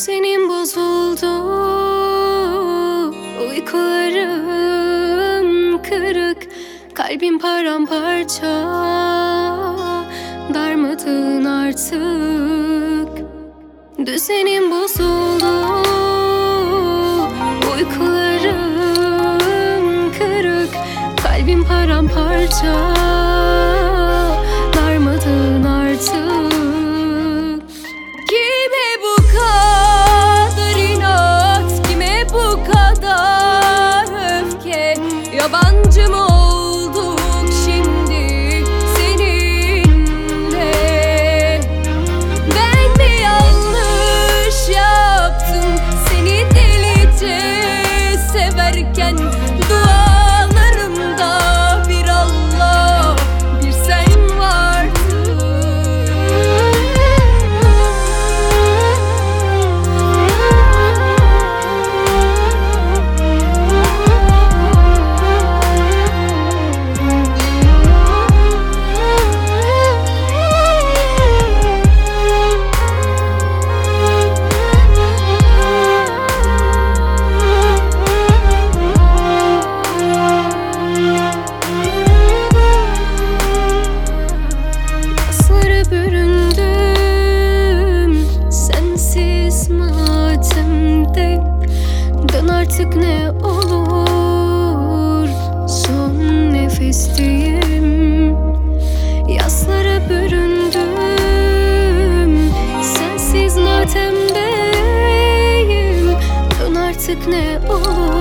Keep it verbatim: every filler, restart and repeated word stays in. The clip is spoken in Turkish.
Düzenim bozuldu, uykularım kırık, kalbim paramparça, darmadağın artık. Düzenim bozuldu, uykularım kırık, kalbim paramparça, darmadağın artık. Kime bu kadar inat, kime bu kadar öfke? Yabancı mı olduk şimdi seninle? Ben mi yanlış yaptım seni delice severken? Dualarımda bir Allah, bir sen vardın. Yaslara büründüm sensiz matemde. Dön artık ne olur, son nefesteyim. Yaslara büründüm sensiz matemdeyim. Dön artık ne olur,